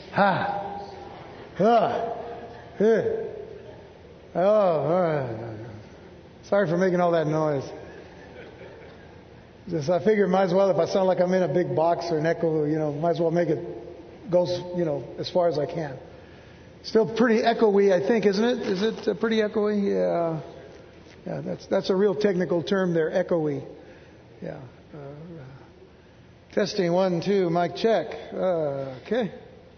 Ha. Ha. Oh. Sorry for making all that noise. Just I figured might as well, if I sound like I'm in a big box or an echo, might as well make it go, as far as I can. Still pretty echoey, I think, isn't it? Is it pretty echoey? Yeah. Yeah, that's a real technical term there, echoey. Yeah. Testing 1, 2, mic check. Okay.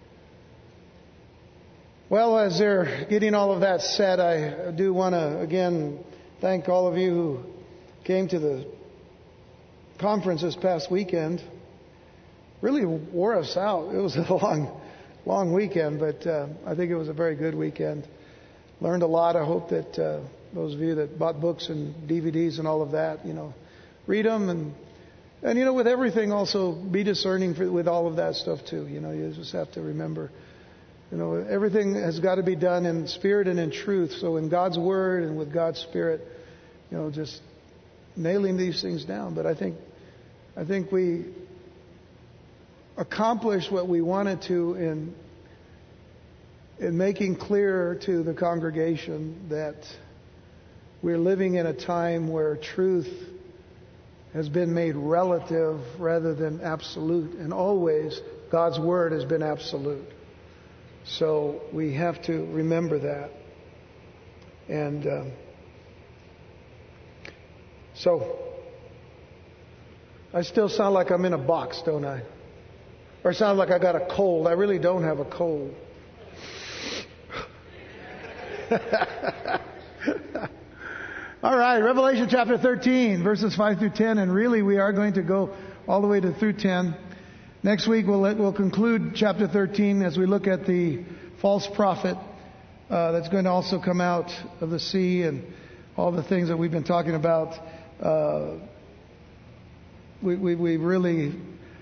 Well, as they're getting all of that set, I do want to again thank all of you who came to the conference this past weekend. Really wore us out. It was a long weekend, but I think it was a very good weekend. Learned a lot. I hope that those of you that bought books and DVDs and all of that, read them and with everything also be discerning with all of that stuff too. You just have to remember, everything has got to be done in spirit and in truth. So in God's Word and with God's Spirit, just nailing these things down. But I think we accomplished what we wanted to in making clear to the congregation that we're living in a time where truth has been made relative rather than absolute. And always God's Word has been absolute. So we have to remember that. And so I still sound like I'm in a box, don't I? Or sound like I got a cold. I really don't have a cold. All right, Revelation chapter 13, verses 5 through 10. And really we are going to go all the way through 10. Next week we'll conclude chapter 13 as we look at the false prophet that's going to also come out of the sea and all the things that we've been talking about. We really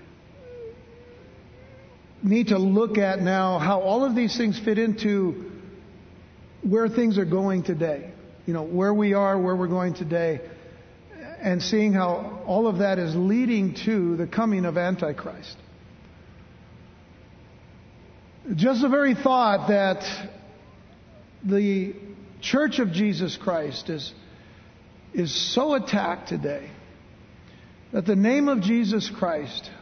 need to look at now how all of these things fit into where things are going today. Where we are, where we're going today, and seeing how all of that is leading to the coming of Antichrist. Just the very thought that the Church of Jesus Christ is so attacked today that the name of Jesus Christ.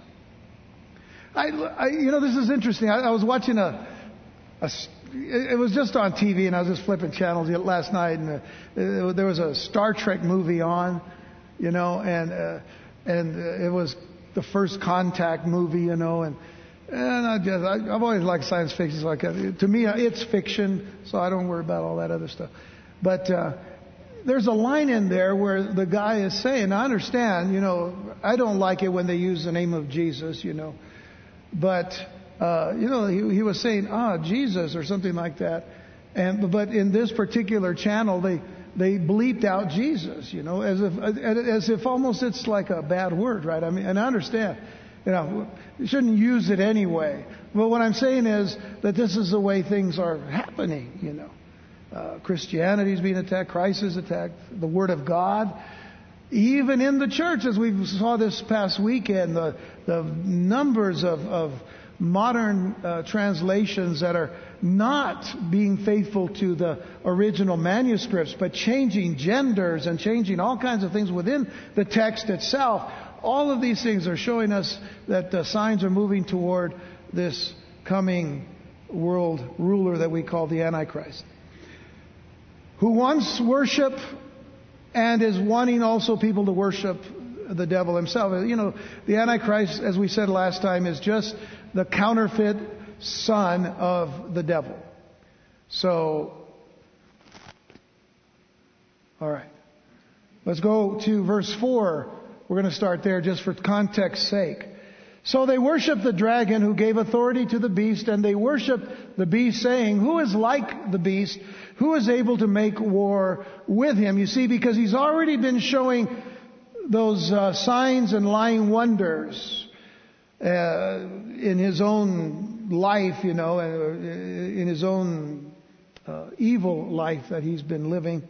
This is interesting. I was watching it was just on TV, and I was just flipping channels last night, and there was a Star Trek movie on, and it was the First Contact movie, and I've always liked science fiction. So to me, it's fiction, so I don't worry about all that other stuff. But there's a line in there where the guy is saying, I understand, I don't like it when they use the name of Jesus, but he was saying, Jesus or something like that. But in this particular channel, they bleeped out Jesus, as if almost it's like a bad word, right? I mean, and I understand, you shouldn't use it anyway. But what I'm saying is that this is the way things are happening, Christianity is being attacked, Christ is attacked, the Word of God. Even in the church, as we saw this past weekend, the numbers of modern translations that are not being faithful to the original manuscripts, but changing genders and changing all kinds of things within the text itself. All of these things are showing us that the signs are moving toward this coming world ruler that we call the Antichrist, who wants worship and is wanting also people to worship the devil himself. The Antichrist, as we said last time, is just the counterfeit son of the devil. So, all right. Let's go to verse 4. We're going to start there just for context's sake. So they worshiped the dragon who gave authority to the beast, and they worshiped the beast, saying, who is like the beast? Who is able to make war with him? You see, because he's already been showing those signs and lying wonders in his own life, in his own evil life that he's been living.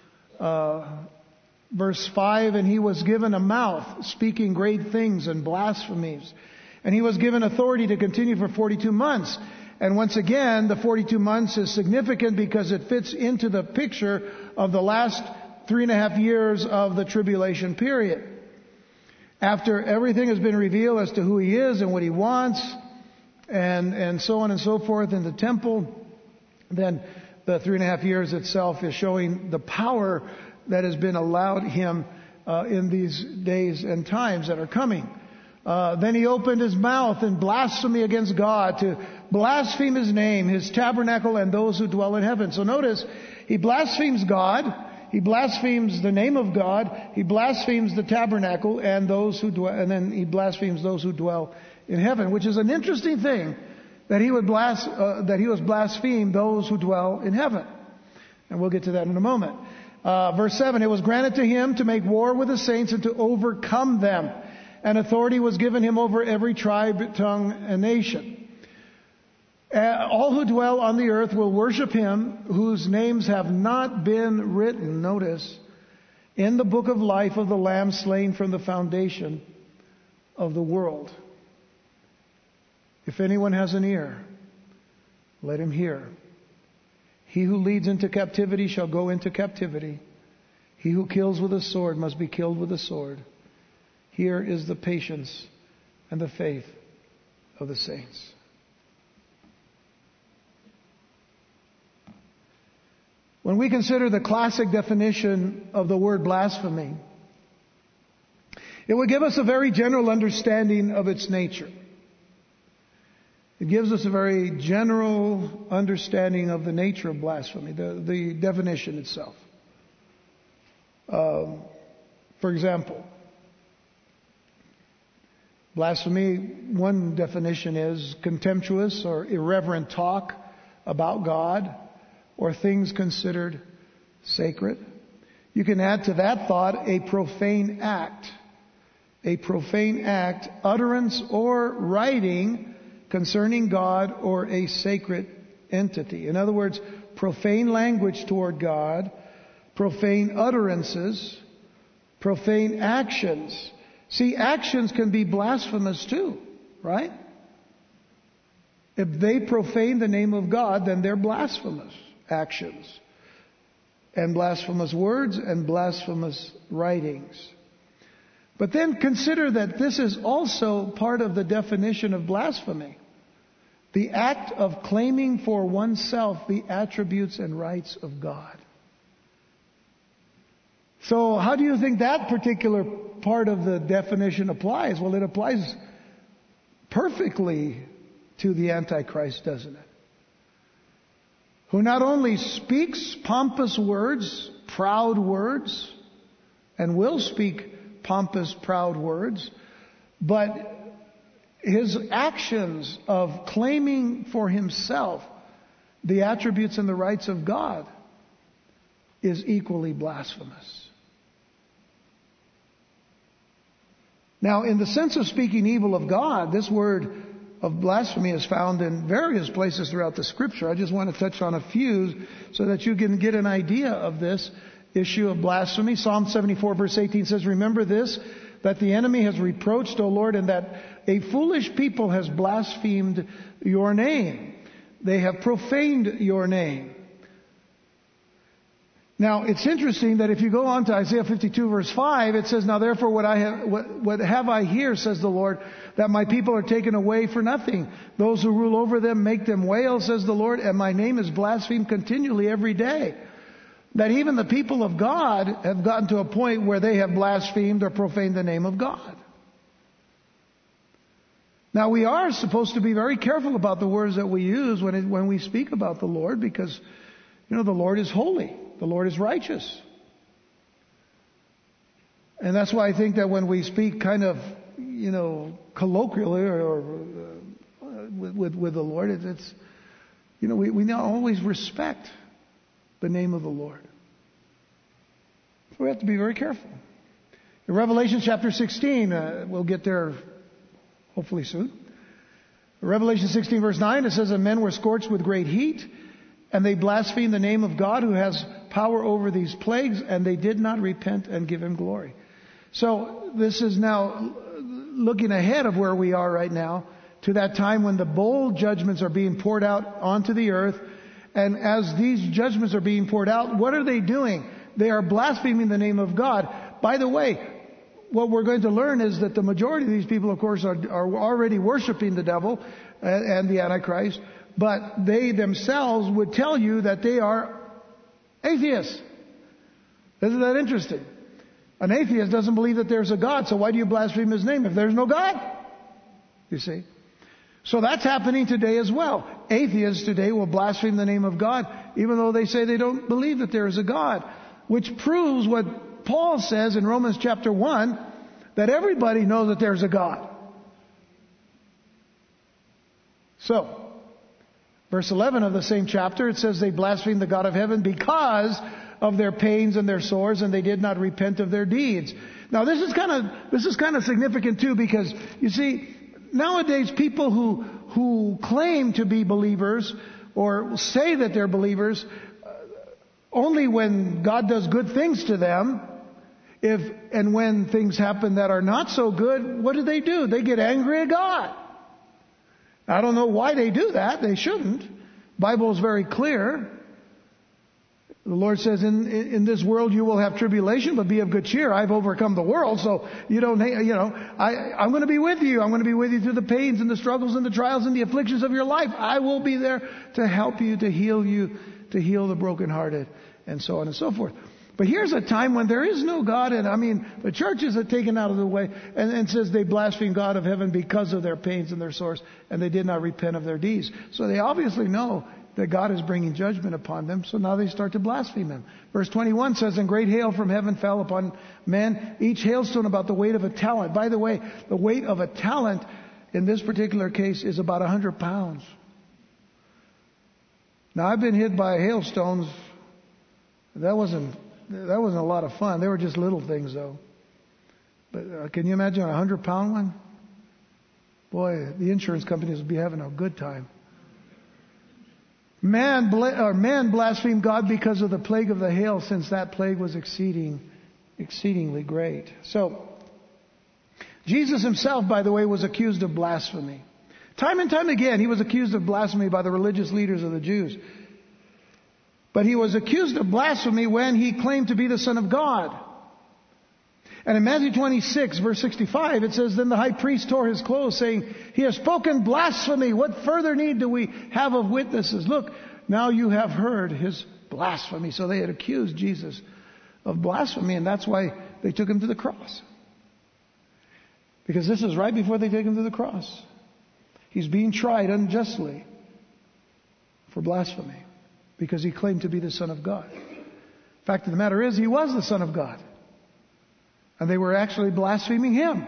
Verse 5, and he was given a mouth, speaking great things and blasphemies. And he was given authority to continue for 42 months. And once again, the 42 months is significant because it fits into the picture of the last 3.5 years of the tribulation period. After everything has been revealed as to who He is and what He wants, and so on and so forth in the temple, then the 3.5 years itself is showing the power that has been allowed Him in these days and times that are coming. Then He opened His mouth in blasphemy against God to blaspheme His name, His tabernacle, and those who dwell in heaven. So notice, He blasphemes God, He blasphemes the name of God, He blasphemes the tabernacle, and those who dwell, and then He blasphemes those who dwell in heaven, which is an interesting thing that He would blaspheme those who dwell in heaven. And we'll get to that in a moment. Verse 7, it was granted to Him to make war with the saints and to overcome them. And authority was given Him over every tribe, tongue, and nation. All who dwell on the earth will worship Him, whose names have not been written, notice, in the book of life of the Lamb slain from the foundation of the world. If anyone has an ear, let him hear. He who leads into captivity shall go into captivity. He who kills with a sword must be killed with a sword. Here is the patience and the faith of the saints. When we consider the classic definition of the word blasphemy, it would give us a very general understanding of its nature. It gives us a very general understanding of the nature of blasphemy, the definition itself. For example, blasphemy, one definition is contemptuous or irreverent talk about God or things considered sacred. You can add to that thought a profane act. A profane act, utterance or writing concerning God or a sacred entity. In other words, profane language toward God, profane utterances, profane actions. See, actions can be blasphemous too, right? If they profane the name of God, then they're blasphemous actions, and blasphemous words and blasphemous writings. But then consider that this is also part of the definition of blasphemy. The act of claiming for oneself the attributes and rights of God. So how do you think that particular part of the definition applies? Well, it applies perfectly to the Antichrist, doesn't it? Who not only speaks pompous words, proud words, and will speak pompous, proud words, but his actions of claiming for himself the attributes and the rights of God is equally blasphemous. Now, in the sense of speaking evil of God, this word of blasphemy is found in various places throughout the Scripture. I just want to touch on a few so that you can get an idea of this issue of blasphemy. Psalm 74 verse 18 says, "Remember this, that the enemy has reproached, O Lord, and that a foolish people has blasphemed your name. They have profaned your name." Now, it's interesting that if you go on to Isaiah 52 verse 5, it says, "Now therefore what have I here, says the Lord, that my people are taken away for nothing. Those who rule over them make them wail, says the Lord, and my name is blasphemed continually every day." That even the people of God have gotten to a point where they have blasphemed or profaned the name of God. Now, we are supposed to be very careful about the words that we use when we speak about the Lord, because, the Lord is holy. The Lord is righteous. And that's why I think that when we speak kind of, colloquially or with the Lord, it's we not always respect the name of the Lord. So we have to be very careful. In Revelation chapter 16, we'll get there hopefully soon. In Revelation 16 verse 9, it says, "And men were scorched with great heat, and they blasphemed the name of God who has power over these plagues, and they did not repent and give Him glory." So this is now looking ahead of where we are right now to that time when the bowl judgments are being poured out onto the earth. And as these judgments are being poured out, what are they doing? They are blaspheming the name of God. By the way, what we're going to learn is that the majority of these people, of course, are already worshiping the devil and the Antichrist, but they themselves would tell you that they are atheists. Isn't that interesting? An atheist doesn't believe that there's a God, so why do you blaspheme His name if there's no God? You see? So that's happening today as well. Atheists today will blaspheme the name of God, even though they say they don't believe that there is a God, which proves what Paul says in Romans chapter 1, that everybody knows that there's a God. So, verse 11 of the same chapter, it says they blasphemed the God of heaven because of their pains and their sores, and they did not repent of their deeds. Now this is kind of significant too, because you see, nowadays people who claim to be believers or say that they're believers, only when God does good things to them, and when things happen that are not so good, what do? They get angry at God. I don't know why they do that. They shouldn't. The Bible is very clear. The Lord says, in this world you will have tribulation, but be of good cheer. I've overcome the world, so I'm going to be with you. I'm going to be with you through the pains and the struggles and the trials and the afflictions of your life. I will be there to help you, to heal the brokenhearted, and so on and so forth. But here's a time when there is no God, and the churches are taken out of the way, and says they blaspheme God of heaven because of their pains and their sores, and they did not repent of their deeds. So they obviously know that God is bringing judgment upon them, so now they start to blaspheme Him. Verse 21 says, and great hail from heaven fell upon men, each hailstone about the weight of a talent. By the way, the weight of a talent in this particular case is about 100 pounds. Now I've been hit by hailstones. That wasn't a lot of fun. They were just little things though. But can you imagine a 100-pound one? Boy, the insurance companies would be having a good time. Man blasphemed God because of the plague of the hail, since that plague was exceedingly great. So, Jesus Himself, by the way, was accused of blasphemy. Time and time again, He was accused of blasphemy by the religious leaders of the Jews. But He was accused of blasphemy when He claimed to be the Son of God. And in Matthew 26, verse 65, it says, then the high priest tore his clothes, saying, He has spoken blasphemy. What further need do we have of witnesses? Look, now you have heard His blasphemy. So they had accused Jesus of blasphemy, and that's why they took Him to the cross. Because this is right before they take Him to the cross. He's being tried unjustly for blasphemy, because He claimed to be the Son of God. Fact of the matter is, He was the Son of God. And they were actually blaspheming Him.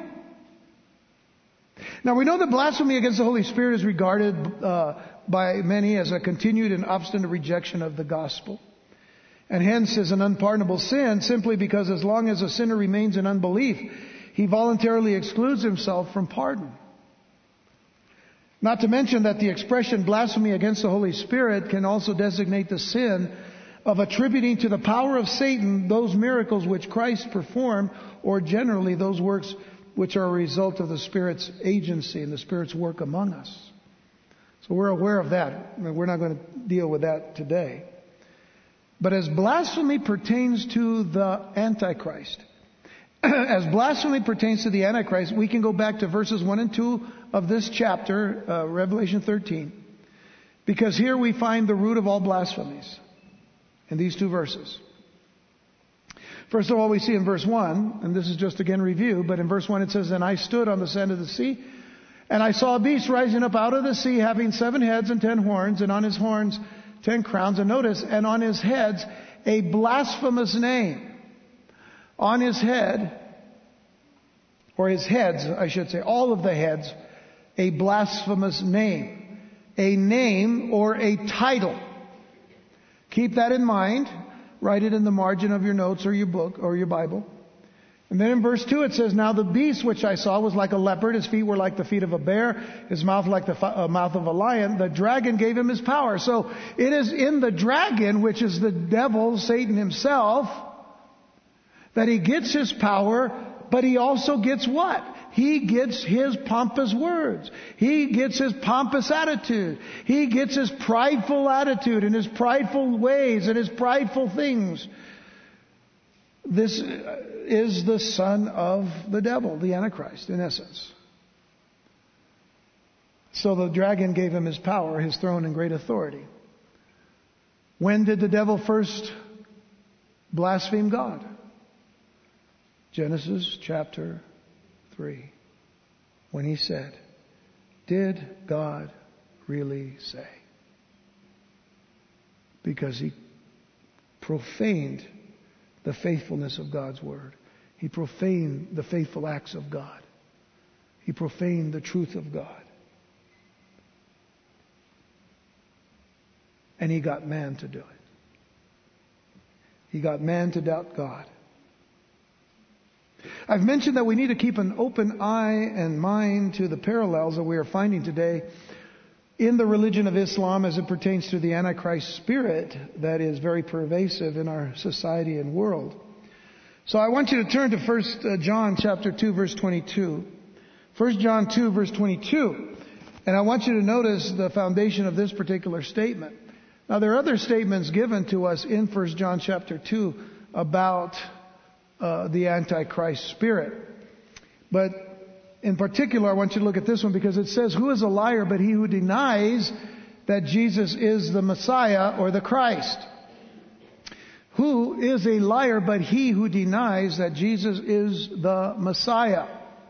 Now we know that blasphemy against the Holy Spirit is regarded by many as a continued and obstinate rejection of the gospel. And hence is an unpardonable sin, simply because as long as a sinner remains in unbelief, he voluntarily excludes himself from pardon. Not to mention that the expression blasphemy against the Holy Spirit can also designate the sin of attributing to the power of Satan those miracles which Christ performed, or generally those works which are a result of the Spirit's agency and the Spirit's work among us. So we're aware of that. We're not going to deal with that today. But as blasphemy pertains to the Antichrist, as blasphemy pertains to the Antichrist, we can go back to verses 1 and 2 of this chapter, Revelation 13. Because here we find the root of all blasphemies. In these two verses. First of all, we see in verse 1, and this is just again review, but in verse 1 it says, and I stood on the sand of the sea, and I saw a beast rising up out of the sea, having 7 heads and 10 horns, and on his horns 10 crowns. And notice, and on his heads a blasphemous name. On his head, or his heads, I should say, all of the heads, a blasphemous name. A name or a title. Keep that in mind. Write it in the margin of your notes or your book or your Bible. And then in verse 2 it says, now the beast which I saw was like a leopard. His feet were like the feet of a bear. His mouth like the mouth of a lion. The dragon gave him his power. So it is in the dragon, which is the devil, Satan himself, that he gets his power. But he also gets what? he gets his pompous words. He gets his pompous attitude. He gets his prideful attitude and his prideful ways and his prideful things. This is the son of the devil, the Antichrist, in essence. So the dragon gave him his power, his throne, and great authority. When did the devil first blaspheme God? Genesis chapter 3. When he said, "Did God really say?" Because he profaned the faithfulness of God's word. He profaned the faithful acts of God. He profaned the truth of God. And he got man to do it. He got man to doubt God. I've mentioned that we need to keep an open eye and mind to the parallels that we are finding today in the religion of Islam as it pertains to the Antichrist spirit that is very pervasive in our society and world. So I want you to turn to 1 John chapter 2 verse 22. 1 John 2 verse 22. And I want you to notice the foundation of this particular statement. Now there are other statements given to us in 1 John chapter 2 about the Antichrist spirit. But in particular, I want you to look at this one because it says, "Who is a liar but he who denies that Jesus is the Messiah or the Christ?" Who is a liar but he who denies that Jesus is the Messiah?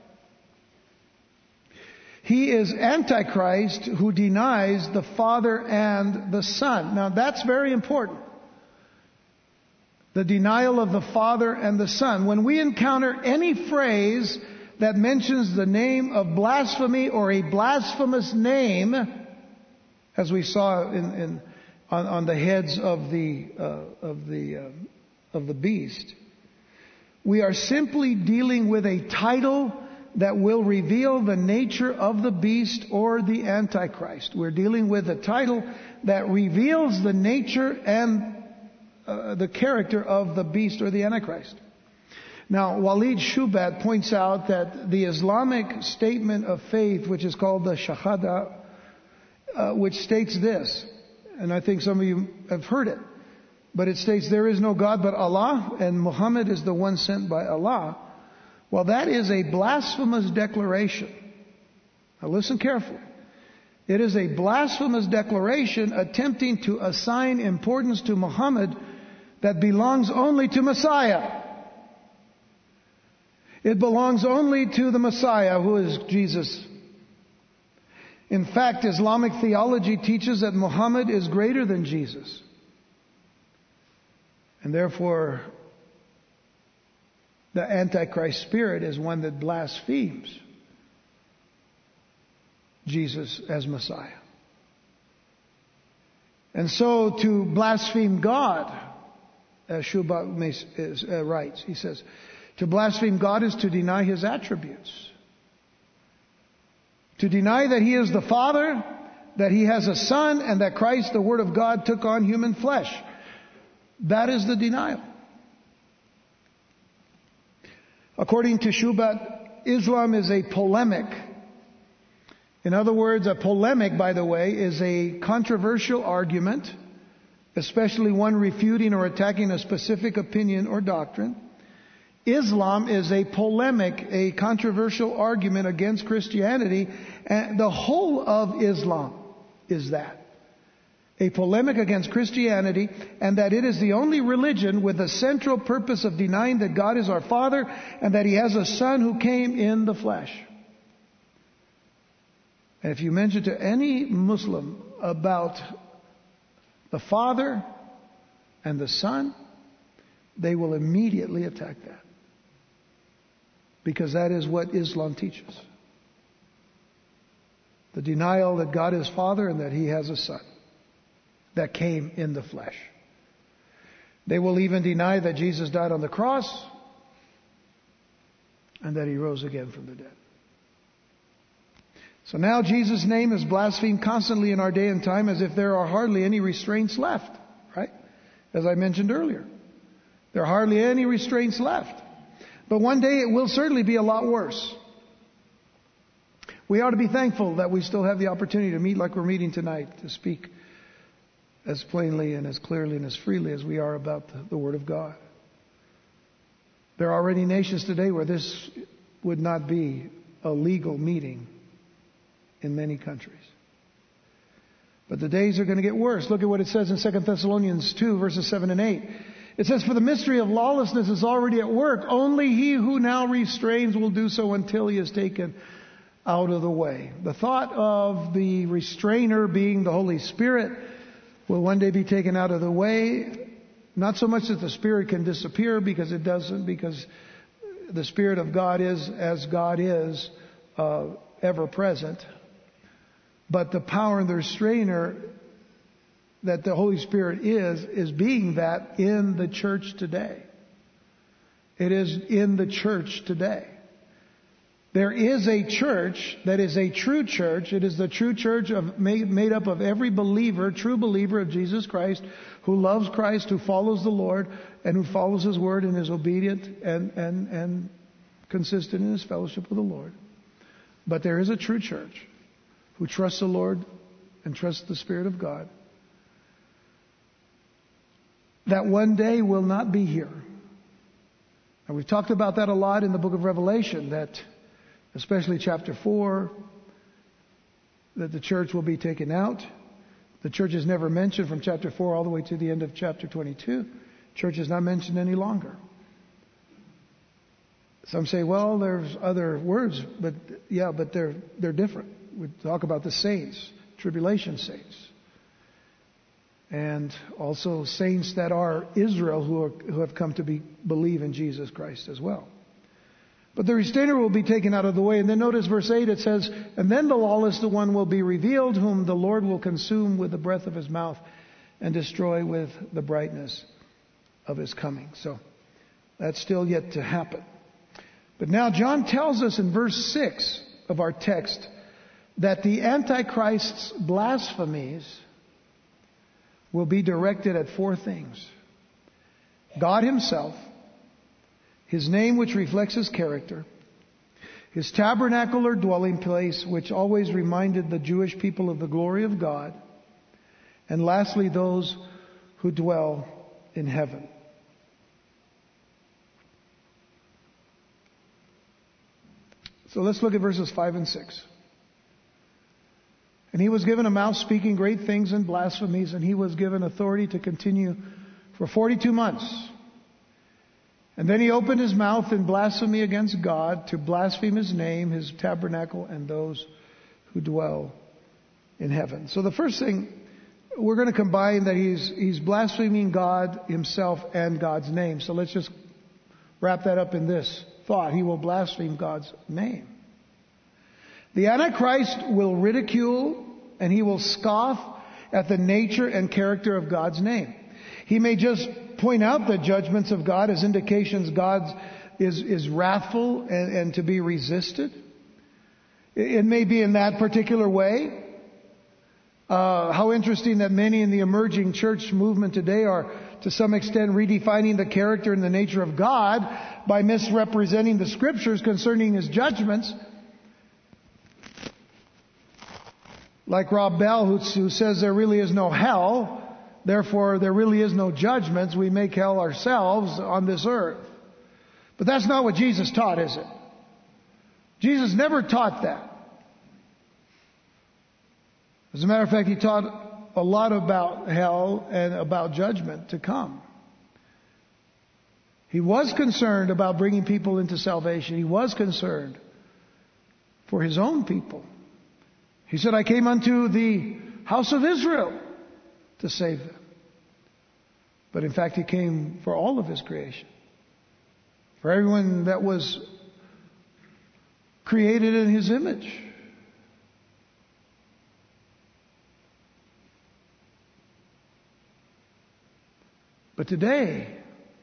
He is Antichrist who denies the Father and the Son. Now that's very important. The denial of the Father and the Son. When we encounter any phrase that mentions the name of blasphemy or a blasphemous name, as we saw on the heads of the beast, we are simply dealing with a title that will reveal the nature of the beast or the Antichrist. We're dealing with a title that reveals the nature and the character of the beast or the Antichrist. Now, Walid Shubat points out that the Islamic statement of faith, which is called the Shahada, which states this, and I think some of you have heard it, but it states, "There is no God but Allah, and Muhammad is the one sent by Allah." Well, that is a blasphemous declaration. Now listen carefully. It is a blasphemous declaration attempting to assign importance to Muhammad that belongs only to Messiah. It belongs only to the Messiah, who is Jesus. In fact, Islamic theology teaches that Muhammad is greater than Jesus. And therefore, the Antichrist spirit is one that blasphemes Jesus as Messiah. And so to blaspheme God, as Shubat writes, he says, to blaspheme God is to deny His attributes. To deny that He is the Father, that He has a Son, and that Christ, the Word of God, took on human flesh. That is the denial. According to Shubat, Islam is a polemic. In other words, a polemic, by the way, is a controversial argument, especially one refuting or attacking a specific opinion or doctrine. Islam is a polemic, a controversial argument against Christianity, and the whole of Islam is that. A polemic against Christianity, and that it is the only religion with the central purpose of denying that God is our Father and that He has a Son who came in the flesh. And if you mention to any Muslim about the Father and the Son, they will immediately attack that. Because that is what Islam teaches. The denial that God is Father and that He has a Son that came in the flesh. They will even deny that Jesus died on the cross and that He rose again from the dead. So now Jesus' name is blasphemed constantly in our day and time as if there are hardly any restraints left, right? As I mentioned earlier. There are hardly any restraints left. But one day it will certainly be a lot worse. We ought to be thankful that we still have the opportunity to meet like we're meeting tonight, to speak as plainly and as clearly and as freely as we are about the Word of God. There are already nations today where this would not be a legal meeting in many countries. But the days are going to get worse. Look at what it says in 2 Thessalonians 2, verses 7 and 8. It says, "For the mystery of lawlessness is already at work. Only he who now restrains will do so until he is taken out of the way." The thought of the restrainer being the Holy Spirit will one day be taken out of the way. Not so much that the Spirit can disappear, because it doesn't, because the Spirit of God is, as God is, ever present. But the power and the restrainer that the Holy Spirit is being that in the church today. It is in the church today. There is a church that is a true church. It is the true church made up of every believer, true believer of Jesus Christ, who loves Christ, who follows the Lord, and who follows His Word and is obedient and consistent in his fellowship with the Lord. But there is a true church who trusts the Lord and trusts the Spirit of God, that one day will not be here. And we've talked about that a lot in the book of Revelation, that especially chapter 4, that the church will be taken out. The church is never mentioned from chapter 4 all the way to the end of chapter 22. Church is not mentioned any longer. Some say, well, there's other words, but they're different. We talk about the saints, tribulation saints, and also saints that are Israel who have come to believe in Jesus Christ as well. But the restrainer will be taken out of the way. And then notice verse 8, it says, "And then the lawless one will be revealed, whom the Lord will consume with the breath of His mouth and destroy with the brightness of His coming." So that's still yet to happen. But now John tells us in verse 6 of our text that the Antichrist's blasphemies will be directed at four things: God Himself, His name which reflects His character, His tabernacle or dwelling place which always reminded the Jewish people of the glory of God, and lastly those who dwell in heaven. So let's look at verses 5 and 6. "And he was given a mouth speaking great things and blasphemies, and he was given authority to continue for 42 months. And then he opened his mouth in blasphemy against God, to blaspheme His name, His tabernacle, and those who dwell in heaven." So the first thing, we're going to combine that he's blaspheming God Himself and God's name. So let's just wrap that up in this thought: he will blaspheme God's name. The Antichrist will ridicule and he will scoff at the nature and character of God's name. He may just point out the judgments of God as indications God is wrathful and to be resisted. It may be in that particular way. How interesting that many in the emerging church movement today are to some extent redefining the character and the nature of God by misrepresenting the Scriptures concerning His judgments. Like Rob Bell, who says there really is no hell, therefore there really is no judgments. We make hell ourselves on this earth. But that's not what Jesus taught, is it? Jesus never taught that. As a matter of fact, He taught a lot about hell and about judgment to come. He was concerned about bringing people into salvation. He was concerned for His own people. He said, "I came unto the house of Israel to save them." But in fact, He came for all of His creation. For everyone that was created in His image. But today,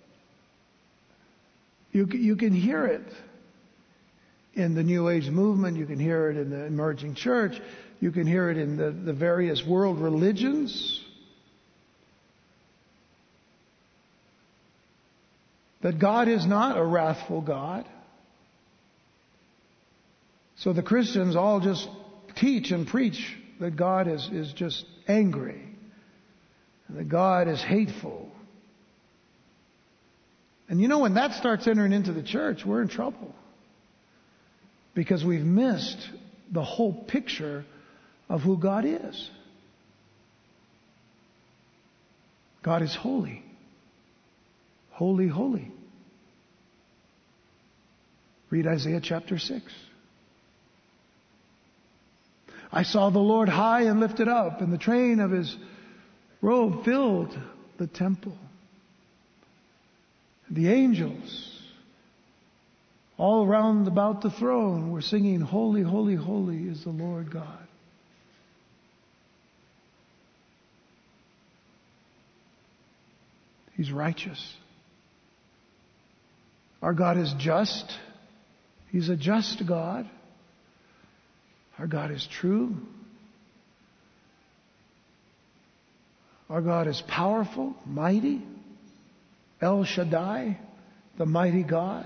you can hear it in the New Age movement. You can hear it in the emerging church. You can hear it in the various world religions. That God is not a wrathful God. So the Christians all just teach and preach that God is just angry, and that God is hateful. And you know, when that starts entering into the church, we're in trouble. Because we've missed the whole picture of who God is. God is holy. Holy, holy. Read Isaiah chapter 6. I saw the Lord high and lifted up, and the train of His robe filled the temple. The angels all round about the throne were singing, Holy, holy, holy is the Lord God. He's righteous. Our God is just. He's a just God. Our God is true. Our God is powerful, mighty. El Shaddai, the mighty God.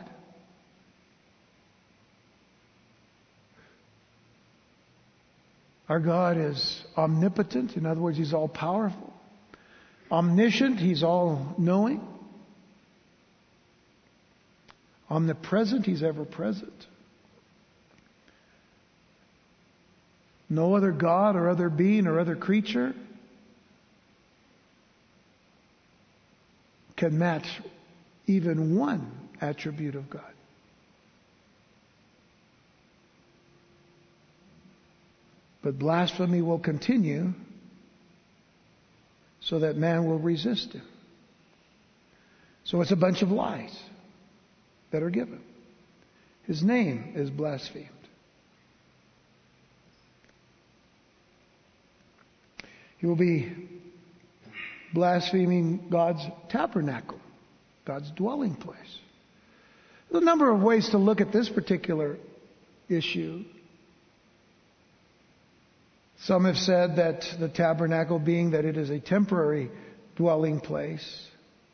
Our God is omnipotent. In other words, He's all powerful. Omniscient, He's all knowing. Omnipresent, He's ever present. No other God or other being or other creature can match even one attribute of God. But blasphemy will continue so that man will resist Him. So it's a bunch of lies that are given. His name is blasphemed. He will be blaspheming God's tabernacle, God's dwelling place. There's a number of ways to look at this particular issue. Some have said that the tabernacle, being that it is a temporary dwelling place,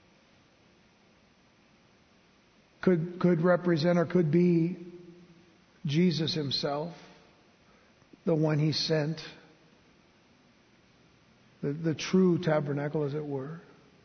could represent or could be Jesus Himself, the one He sent, the true tabernacle, as it were.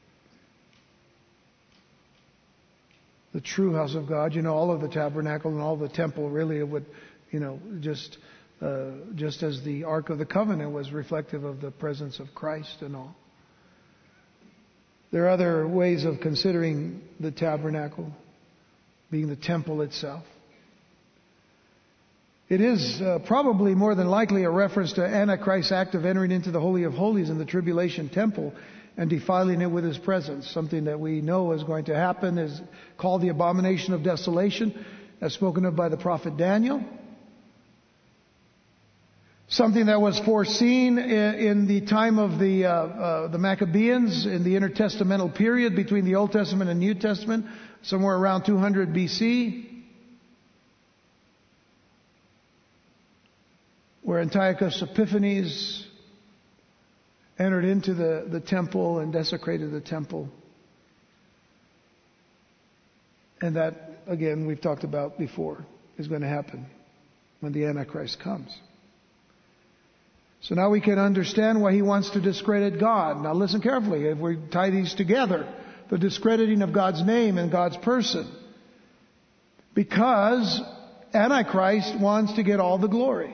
The true house of God. You know, all of the tabernacle and all the temple really would, just as the Ark of the Covenant was reflective of the presence of Christ and all. There are other ways of considering the tabernacle being the temple itself. It is probably more than likely a reference to Antichrist's act of entering into the Holy of Holies in the tribulation temple and defiling it with his presence. Something that we know is going to happen is called the abomination of desolation, as spoken of by the prophet Daniel. Something that was foreseen in the time of the Maccabees in the intertestamental period between the Old Testament and New Testament, somewhere around 200 BC. Where Antiochus Epiphanes entered into the temple and desecrated the temple. And that, again, we've talked about before, is going to happen when the Antichrist comes. So now we can understand why he wants to discredit God. Now listen carefully. If we tie these together, the discrediting of God's name and God's person. Because Antichrist wants to get all the glory.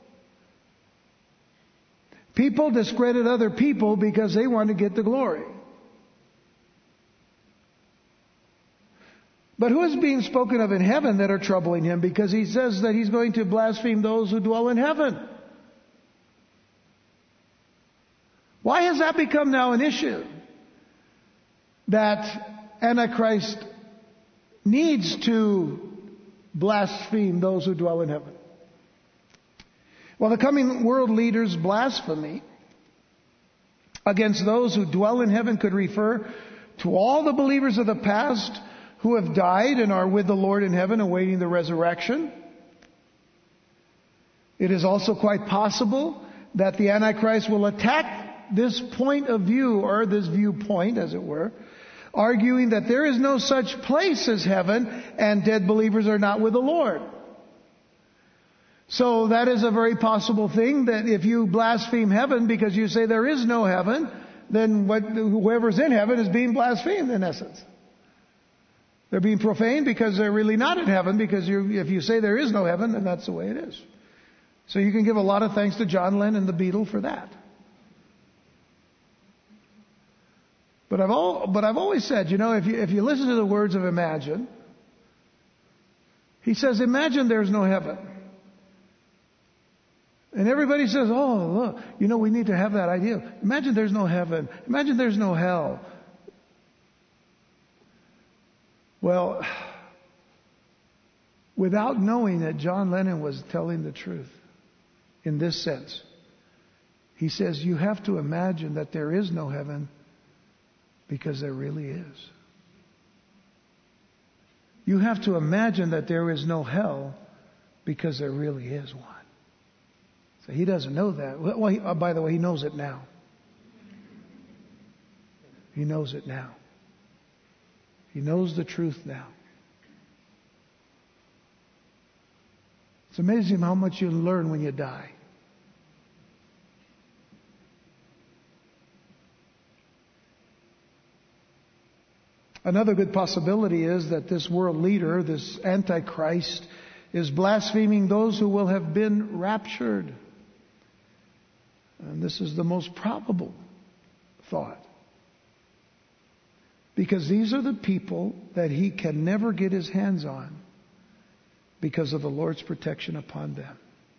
People discredit other people because they want to get the glory. But who is being spoken of in heaven that are troubling him? Because he says that he's going to blaspheme those who dwell in heaven. Why has that become now an issue? That Antichrist needs to blaspheme those who dwell in heaven. Well, the coming world leader's blasphemy against those who dwell in heaven could refer to all the believers of the past who have died and are with the Lord in heaven awaiting the resurrection. It is also quite possible that the Antichrist will attack this point of view, or this viewpoint, as it were, arguing that there is no such place as heaven and dead believers are not with the Lord. So that is a very possible thing, that if you blaspheme heaven because you say there is no heaven, then whoever's in heaven is being blasphemed in essence. They're being profaned because they're really not in heaven, because if you say there is no heaven, then that's the way it is. So you can give a lot of thanks to John Lennon and the Beatles for that. But I've always said, if you listen to the words of Imagine, he says, imagine there's no heaven. And everybody says, oh, look, we need to have that idea. Imagine there's no heaven. Imagine there's no hell. Well, without knowing that John Lennon was telling the truth in this sense, he says you have to imagine that there is no heaven because there really is. You have to imagine that there is no hell because there really is one. So he doesn't know that. Well, by the way, he knows it now. He knows it now. He knows the truth now. It's amazing how much you learn when you die. Another good possibility is that this world leader, this Antichrist, is blaspheming those who will have been raptured. And this is the most probable thought. Because these are the people that he can never get his hands on because of the Lord's protection upon them.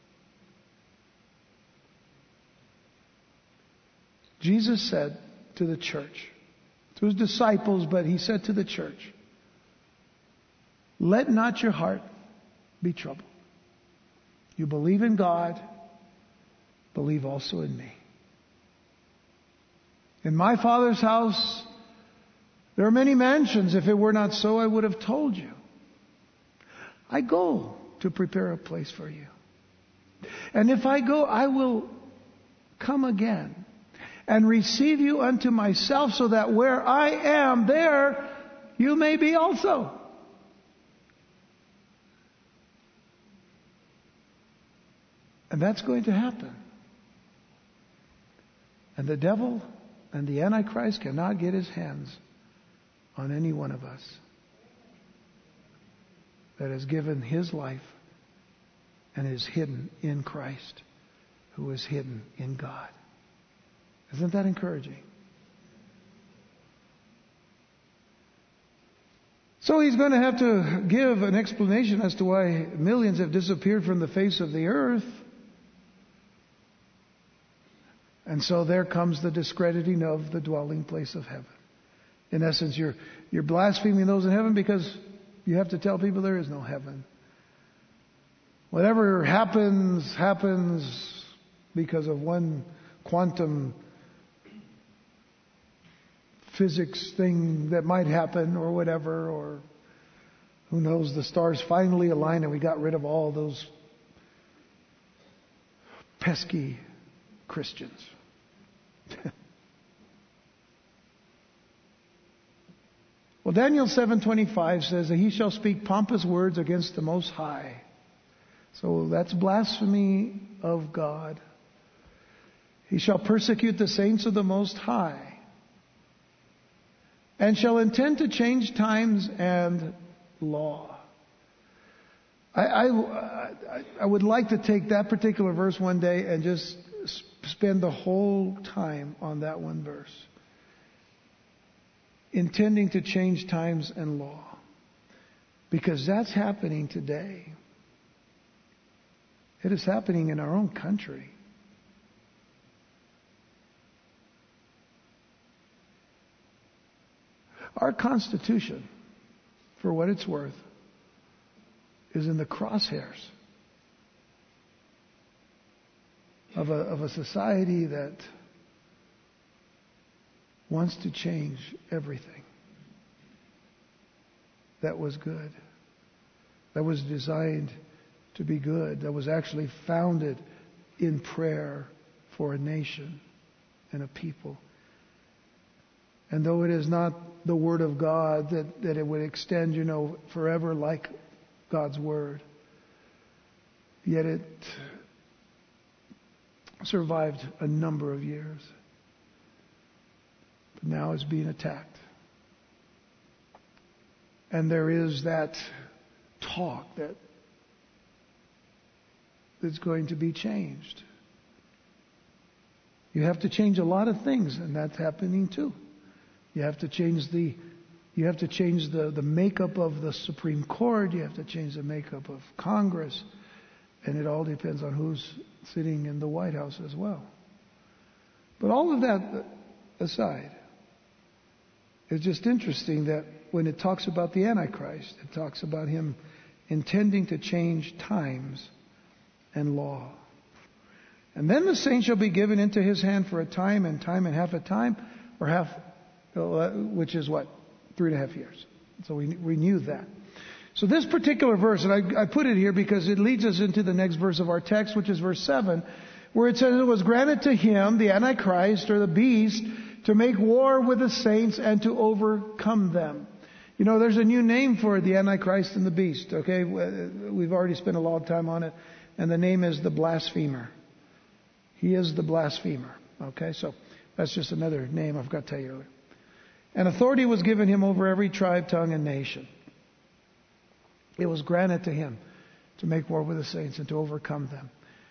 Jesus said to the church, to his disciples, but he said to the church, let not your heart be troubled. You believe in God, believe also in me. In my Father's house, there are many mansions. If it were not so, I would have told you. I go to prepare a place for you. And if I go, I will come again and receive you unto myself, so that where I am, there you may be also. And that's going to happen. And the devil and the Antichrist cannot get his hands on any one of us that has given his life and is hidden in Christ, who is hidden in God. Isn't that encouraging? So he's going to have to give an explanation as to why millions have disappeared from the face of the earth. And so there comes the discrediting of the dwelling place of heaven. In essence, you're blaspheming those in heaven because you have to tell people there is no heaven. Whatever happens because of one quantum physics thing that might happen or whatever, or who knows, the stars finally aligned and we got rid of all those pesky Christians. Well, Daniel 7:25 says that he shall speak pompous words against the Most High. So that's blasphemy of God. He shall persecute the saints of the Most High, and shall intend to change times and law. I would like to take that particular verse one day and just spend the whole time on that one verse. Intending to change times and law. Because that's happening today. It is happening in our own country. Our Constitution, for what it's worth, is in the crosshairs of a society that wants to change everything that was good, that was designed to be good, that was actually founded in prayer for a nation and a people. And though it is not the Word of God that it would extend, forever like God's Word, Yet it survived a number of years. But now it's being attacked. And there is that talk that it's going to be changed. You have to change a lot of things, and that's happening too. You have to change the makeup of the Supreme Court. You have to change the makeup of Congress. And it all depends on who's sitting in the White House as well. But all of that aside, it's just interesting that when it talks about the Antichrist, it talks about him intending to change times and law. And then the saints shall be given into his hand for a time and half a time, or half, which is what? 3.5 years. So we knew that. So this particular verse, and I put it here because it leads us into the next verse of our text, which is verse 7, where it says, it was granted to him, the Antichrist, or the beast, to make war with the saints and to overcome them. You know, there's a new name for the Antichrist and the beast, okay? We've already spent a lot of time on it. And the name is the blasphemer. He is the blasphemer, okay? So that's just another name I've got to tell you earlier. And authority was given him over every tribe, tongue, and nation. It was granted to him to make war with the saints and to overcome them.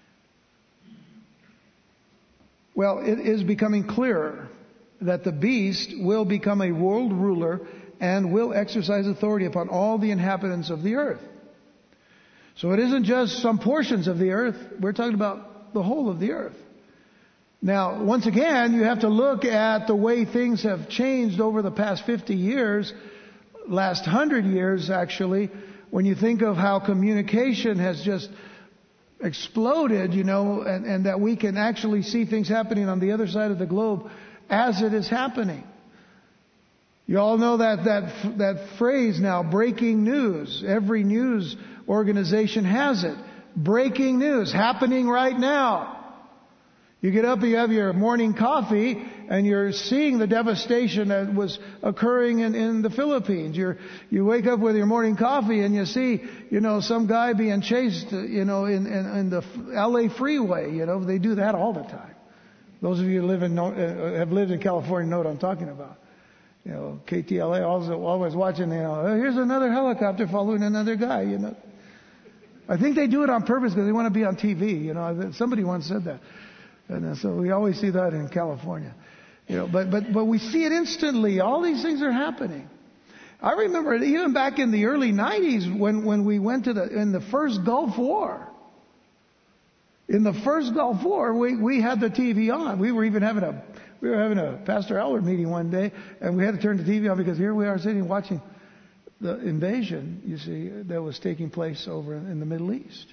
Well, it is becoming clearer that the beast will become a world ruler and will exercise authority upon all the inhabitants of the earth. So it isn't just some portions of the earth. We're talking about the whole of the earth. Now, once again, you have to look at the way things have changed over the past 50 years, last 100 years actually, when you think of how communication has just exploded, you know, and that we can actually see things happening on the other side of the globe as it is happening. You all know that phrase now, breaking news. Every news organization has it. Breaking news, happening right now. You get up, you have your morning coffee, and you're seeing the devastation that was occurring in the Philippines. You wake up with your morning coffee and you see, you know, some guy being chased, you know, in the LA freeway. You know, they do that all the time. Those of you who have lived in California know what I'm talking about. You know, KTLA always watching, you know, oh, here's another helicopter following another guy, you know. I think they do it on purpose because they want to be on TV, you know. Somebody once said that. And so we always see that in California. You know, but we see it instantly. All these things are happening. I remember even back in the early 90s when we went in the first Gulf War. In the first Gulf War, we had the TV on. We were having a Pastor Eller meeting one day, and we had to turn the TV on because here we are sitting watching the invasion, you see, that was taking place over in the Middle East.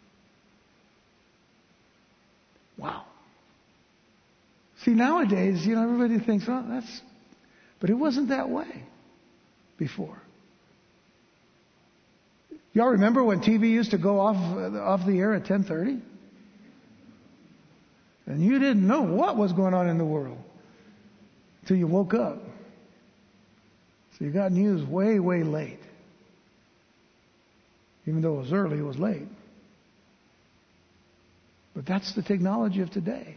Wow. See, nowadays, you know, everybody thinks, oh, but it wasn't that way before. Y'all remember when TV used to go off the air at 10:30? And you didn't know what was going on in the world until you woke up. So you got news way, way late. Even though it was early, it was late. But that's the technology of today.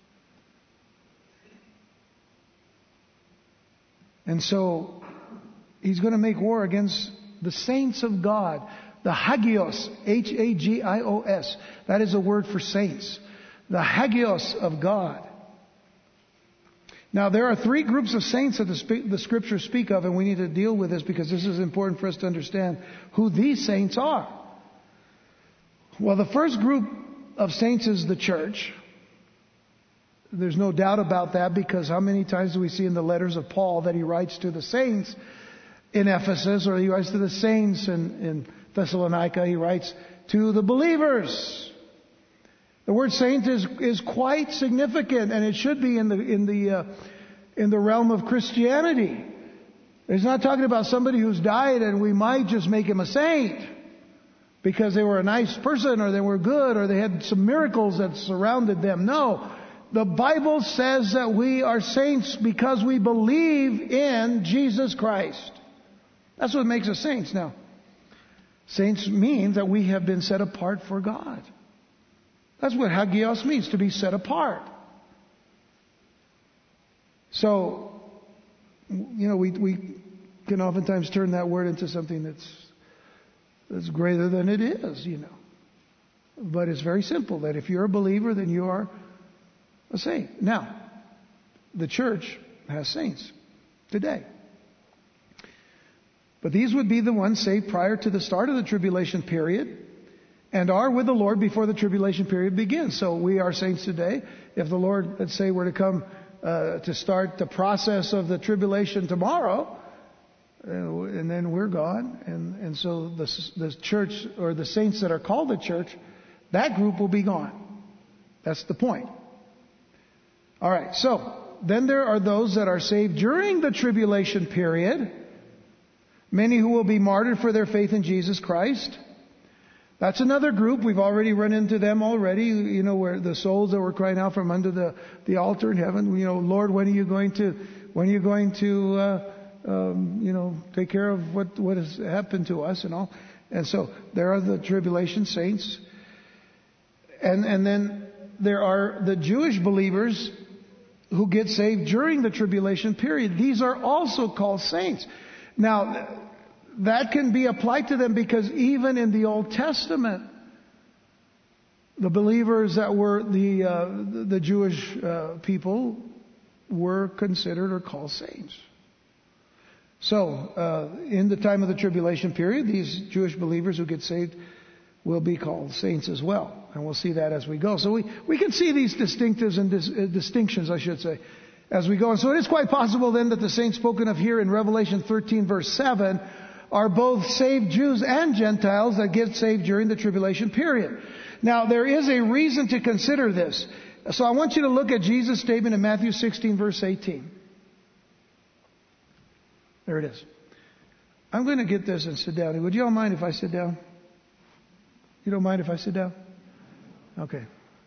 And so he's going to make war against the saints of God. The Hagios, Hagios. That is a word for saints. The Hagios of God. Now, there are 3 groups of saints that the Scriptures speak of, and we need to deal with this because this is important for us to understand who these saints are. Well, the first group of saints is the church. There's no doubt about that because how many times do we see in the letters of Paul that he writes to the saints in Ephesus, or he writes to the saints in Thessalonica, he writes to the believers. The word saint is quite significant, and it should be in the realm of Christianity. It's not talking about somebody who's died and we might just make him a saint because they were a nice person or they were good or they had some miracles that surrounded them. No. The Bible says that we are saints because we believe in Jesus Christ. That's what makes us saints. Now, Saints means that we have been set apart for God. That's what hagios means, to be set apart. So, we can oftentimes turn that word into something that's greater than it is, But it's very simple, that if you're a believer, then you are a saint. Now, the church has saints today. But these would be the ones saved prior to the start of the tribulation period and are with the Lord before the tribulation period begins. So we are saints today. If the Lord, let's say, were to come to start the process of the tribulation tomorrow, and then we're gone. And so the church, or the saints that are called the church, that group will be gone. That's the point. All right, so then there are those that are saved during the tribulation period. Many who will be martyred for their faith in Jesus Christ. That's another group. We've already run into them already. Where the souls that were crying out from under the altar in heaven. Lord, when are you going to take care of what has happened to us and all. And so there are the tribulation saints. And then there are the Jewish believers who get saved during the tribulation period. These are also called saints. Now, that can be applied to them because even in the Old Testament, the believers that were the Jewish people were considered or called saints. So, in the time of the tribulation period, these Jewish believers who get saved will be called saints as well. And we'll see that as we go. So we can see these distinctives and distinctions, I should say, as we go. And so it is quite possible then that the saints spoken of here in Revelation 13 verse 7 are both saved Jews and Gentiles that get saved during the tribulation period. Now, there is a reason to consider this. So I want you to look at Jesus' statement in Matthew 16 verse 18. There it is. I'm going to get this and sit down. Would you all mind if I sit down? You don't mind if I sit down? Okay.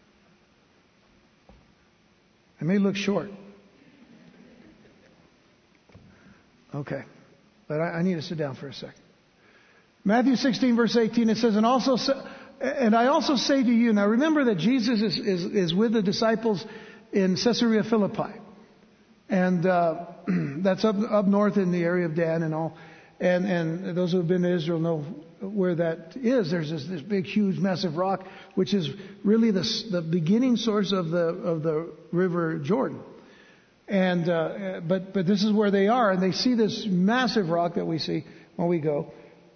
I may look short. Okay. But I need to sit down for a second. Matthew 16 verse 18, it says, and I also say to you, now remember that Jesus is with the disciples in Caesarea Philippi. And that's up north in the area of Dan and all. And those who have been to Israel know where that is. There's this big, huge, massive rock, which is really the beginning source of the river Jordan. And but this is where they are, and they see this massive rock that we see when we go.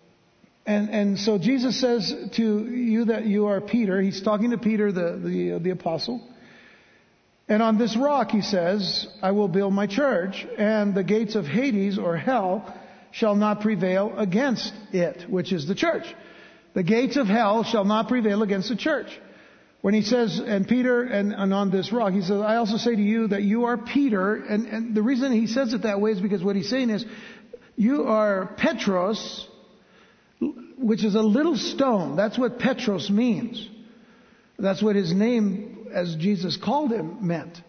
And so Jesus says to you that you are Peter. He's talking to Peter, the apostle. And on this rock, he says, I will build my church, and the gates of Hades or hell shall not prevail against it, which is the church. The gates of hell shall not prevail against the church. When he says, and Peter, and on this rock, he says, I also say to you that you are Peter. And the reason he says it that way is because what he's saying is, you are Petros, which is a little stone. That's what Petros means. That's what his name, as Jesus called him, meant.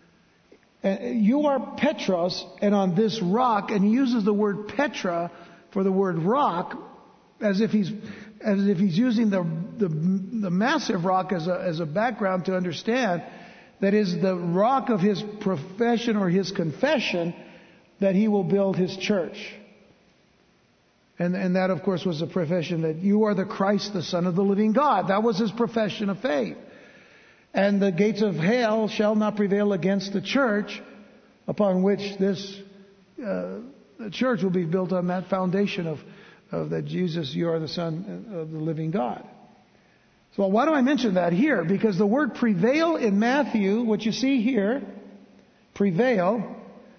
You are Petros, and on this rock, and he uses the word Petra for the word rock, as if he's using the massive rock as a background to understand that is the rock of his profession or his confession that he will build his church. And that, of course, was the profession that you are the Christ, the Son of the living God. That was his profession of faith. And the gates of hell shall not prevail against the church, upon which this the church will be built on that foundation of that Jesus, you are the Son of the living God. So why do I mention that here? Because the word prevail in Matthew, what you see here, prevail,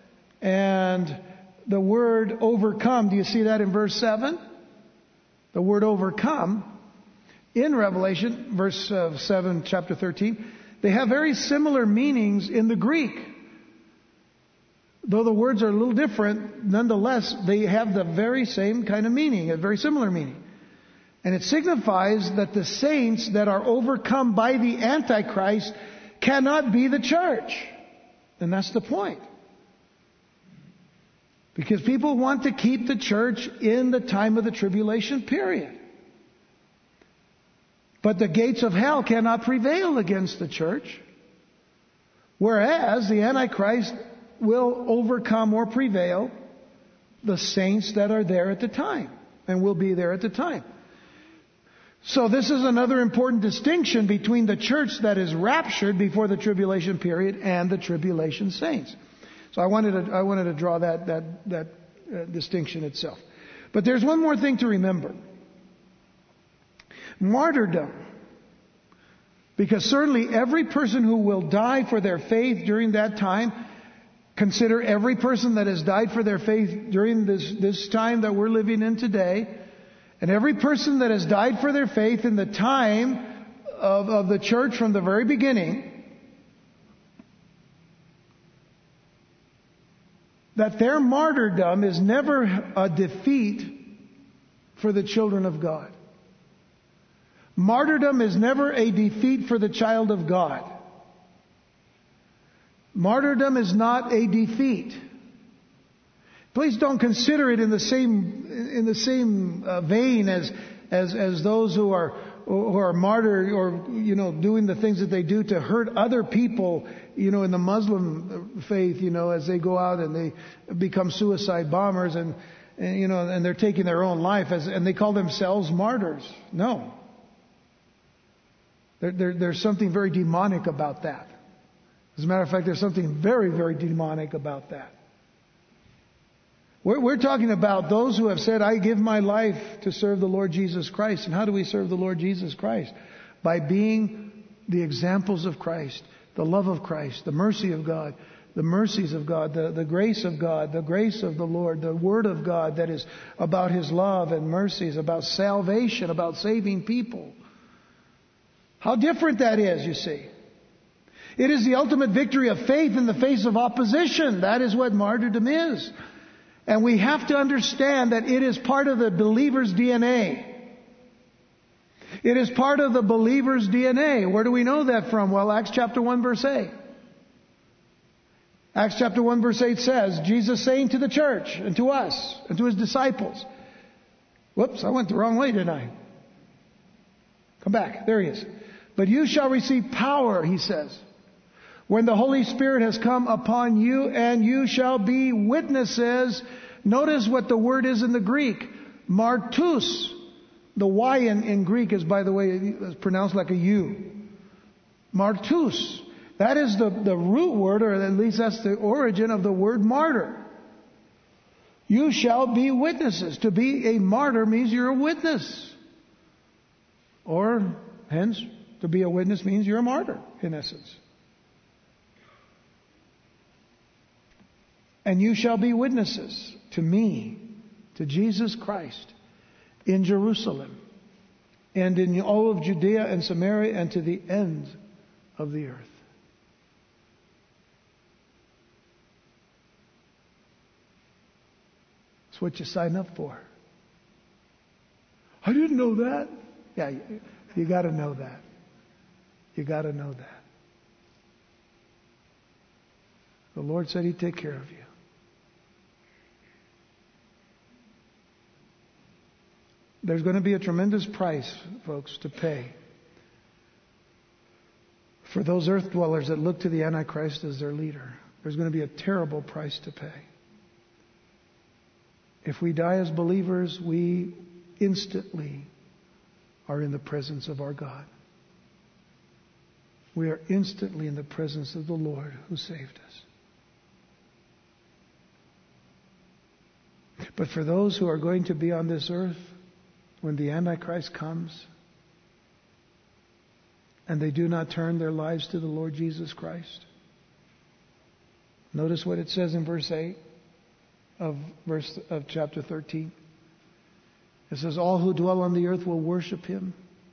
and the word overcome, do you see that in verse 7? The word overcome in Revelation, verse 7, chapter 13, they have very similar meanings in the Greek. Though the words are a little different, nonetheless, they have the very same kind of meaning, a very similar meaning. And it signifies that the saints that are overcome by the Antichrist cannot be the church. And that's the point. Because people want to keep the church in the time of the tribulation period. But the gates of hell cannot prevail against the church. Whereas the Antichrist will overcome or prevail the saints that are there at the time and will be there at the time. So this is another important distinction between the church that is raptured before the tribulation period and the tribulation saints. So I wanted to draw that distinction itself. But there's one more thing to remember. Martyrdom. Because certainly every person who will die for their faith during that time, consider every person that has died for their faith during this time that we're living in today, and every person that has died for their faith in the time of the church from the very beginning, that their martyrdom is never a defeat for the children of God. Martyrdom is never a defeat for the child of God. Martyrdom is not a defeat. Please don't consider it in the same vein as those who are martyred or doing the things that they do to hurt other people in the Muslim faith as they go out and they become suicide bombers and they're taking their own life and they call themselves martyrs. No. There's something very demonic about that. As a matter of fact, there's something very, very demonic about that. We're talking about those who have said, I give my life to serve the Lord Jesus Christ. And how do we serve the Lord Jesus Christ? By being the examples of Christ, the love of Christ, the mercy of God, the mercies of God, the grace of God, the grace of the Lord, the Word of God that is about His love and mercies, about salvation, about saving people. How different that is, you see. It is the ultimate victory of faith in the face of opposition. That is what martyrdom is. And we have to understand that it is part of the believer's DNA. It is part of the believer's DNA. Where do we know that from? Well, Acts chapter 1 verse 8. Acts chapter 1 verse 8 says, Jesus saying to the church and to us and to His disciples. Whoops, I went the wrong way, didn't I? Come back. There He is. But you shall receive power, He says, when the Holy Spirit has come upon you, and you shall be witnesses. Notice what the word is in the Greek. Martus. The Y in Greek is, by the way, is pronounced like a U. Martus. That is the root word, or at least that's the origin of the word martyr. You shall be witnesses. To be a martyr means you're a witness. Or, hence, to be a witness means you're a martyr, in essence. And you shall be witnesses to me, to Jesus Christ, in Jerusalem, and in all of Judea and Samaria, and to the ends of the earth. That's what you sign up for. I didn't know that. Yeah, you got to know that. You got to know that. The Lord said He'd take care of you. There's going to be a tremendous price, folks, to pay for those earth dwellers that look to the Antichrist as their leader. There's going to be a terrible price to pay. If we die as believers, we instantly are in the presence of our God. We are instantly in the presence of the Lord who saved us. But for those who are going to be on this earth, when the Antichrist comes, and they do not turn their lives to the Lord Jesus Christ, notice what it says in verse 8 of chapter 13. It says, all who dwell on the earth will worship Him,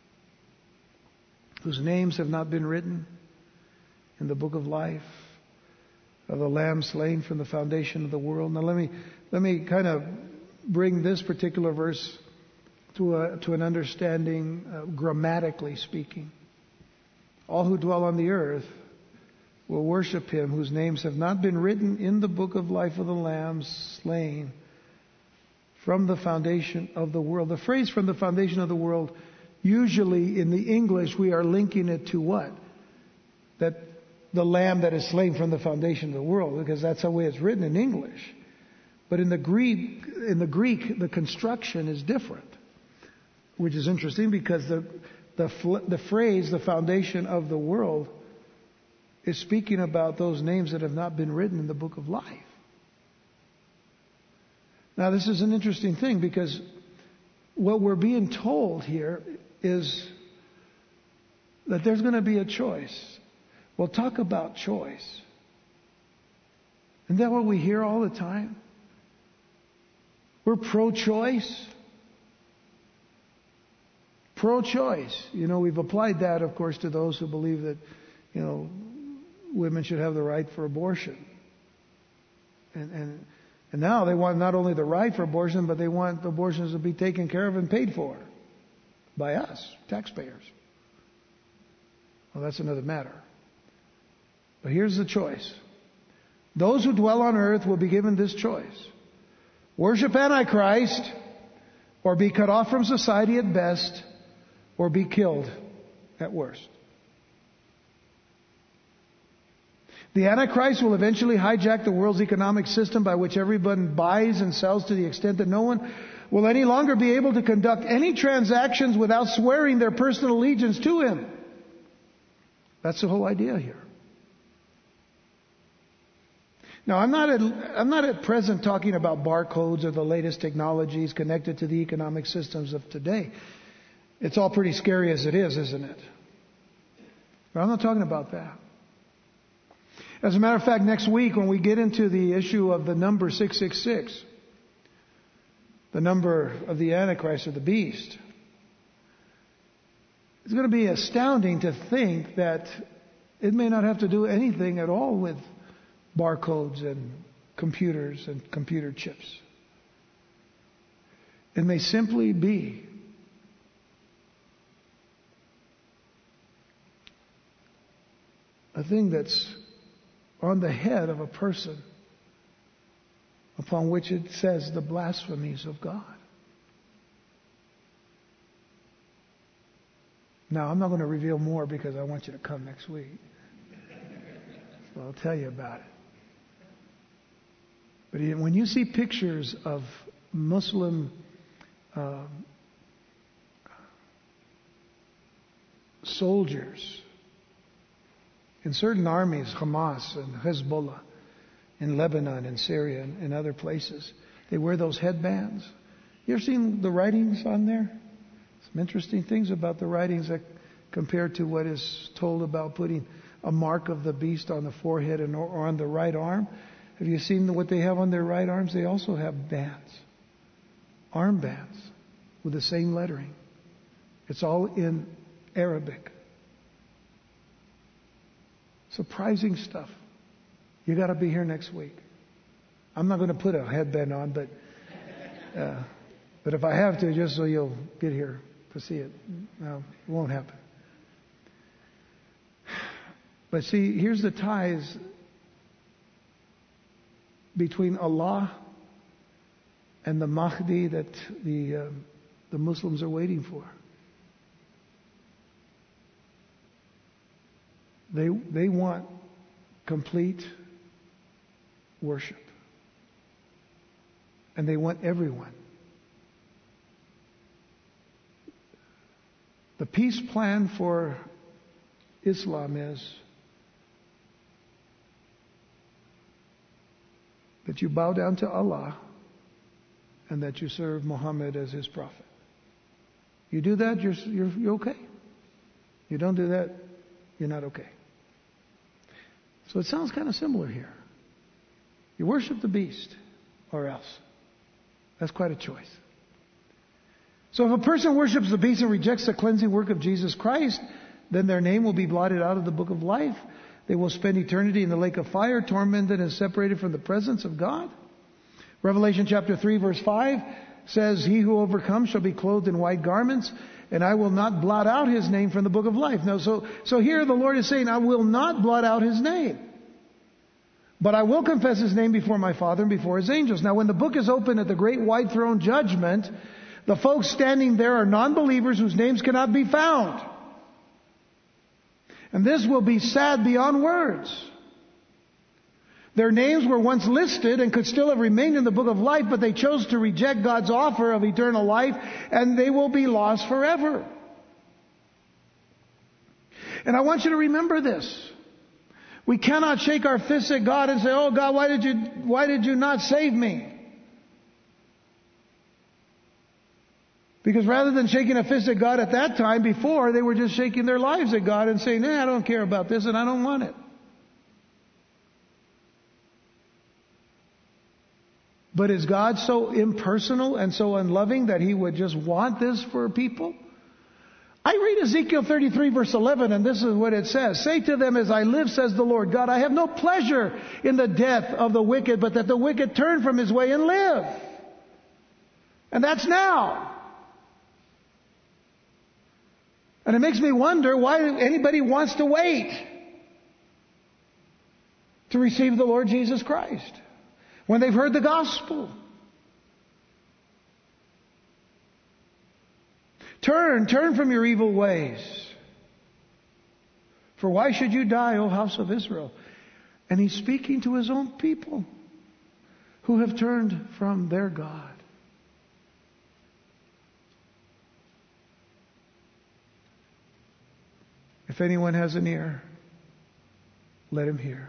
whose names have not been written in the book of life of the Lamb slain from the foundation of the world. Now let me kind of bring this particular verse to an understanding, grammatically speaking. All who dwell on the earth will worship Him, whose names have not been written in the book of life of the Lamb slain from the foundation of the world. The phrase "from the foundation of the world" usually in the English we are linking it to what? That the Lamb that is slain from the foundation of the world, because that's the way it's written in English. But in the Greek, the construction is different, which is interesting because the phrase, the foundation of the world, is speaking about those names that have not been written in the book of life. Now, this is an interesting thing because what we're being told here is that there's going to be a choice. Well, talk about choice. Isn't that what we hear all the time? We're pro-choice. Pro-choice. You know, we've applied that, of course, to those who believe that, you know, women should have the right for abortion. And now they want not only the right for abortion, but they want abortions to be taken care of and paid for by us, taxpayers. Well, that's another matter. But here's the choice. Those who dwell on earth will be given this choice. Worship Antichrist, or be cut off from society at best, or be killed at worst. The Antichrist will eventually hijack the world's economic system by which everyone buys and sells to the extent that no one will any longer be able to conduct any transactions without swearing their personal allegiance to him. That's the whole idea here. Now, I'm not at present talking about barcodes or the latest technologies connected to the economic systems of today. It's all pretty scary as it is, isn't it? But I'm not talking about that. As a matter of fact, next week when we get into the issue of the number 666, the number of the Antichrist or the beast, it's going to be astounding to think that it may not have to do anything at all with barcodes and computers and computer chips. It may simply be a thing that's on the head of a person upon which it says the blasphemies of God. Now, I'm not going to reveal more because I want you to come next week. So I'll tell you about it. But when you see pictures of Muslim soldiers in certain armies, Hamas and Hezbollah, in Lebanon and Syria and other places, they wear those headbands. You ever seen the writings on there? Some interesting things about the writings that compared to what is told about putting a mark of the beast on the forehead or on the right arm. Have you seen what they have on their right arms? They also have bands, armbands with the same lettering. It's all in Arabic. Surprising stuff. You got to be here next week. I'm not going to put a headband on, but if I have to, just so you'll get here to see it. No, it won't happen. But see, here's the ties between Allah and the Mahdi that the Muslims are waiting for. They want complete worship. And they want everyone. The peace plan for Islam is that you bow down to Allah and that you serve Muhammad as his prophet. You do that, you're okay. You don't do that, you're not okay. So it sounds kind of similar here. You worship the beast or else. That's quite a choice. So if a person worships the beast and rejects the cleansing work of Jesus Christ, then their name will be blotted out of the book of life. They will spend eternity in the lake of fire, tormented and separated from the presence of God. Revelation chapter 3 verse 5 says, "He who overcomes shall be clothed in white garments, and I will not blot out his name from the book of life." Now, so here the Lord is saying, I will not blot out his name. But I will confess his name before my Father and before his angels. Now, when the book is opened at the great white throne judgment, The folks standing there are non-believers whose names cannot be found. And this will be sad beyond words. Their names were once listed and could still have remained in the book of life, but they chose to reject God's offer of eternal life, and they will be lost forever. And I want you to remember this. We cannot shake our fists at God and say, "Oh God, why did you not save me?" Because rather than shaking a fist at God at that time, before, they were just shaking their lives at God and saying, "I don't care about this and I don't want it." But is God so impersonal and so unloving that He would just want this for people? I read Ezekiel 33 verse 11, and this is what it says. "Say to them, as I live, says the Lord God, I have no pleasure in the death of the wicked, but that the wicked turn from his way and live." And that's now. And it makes me wonder why anybody wants to wait to receive the Lord Jesus Christ when they've heard the gospel. Turn from your evil ways. For why should you die, O house of Israel? And He's speaking to His own people who have turned from their God. If anyone has an ear, let him hear.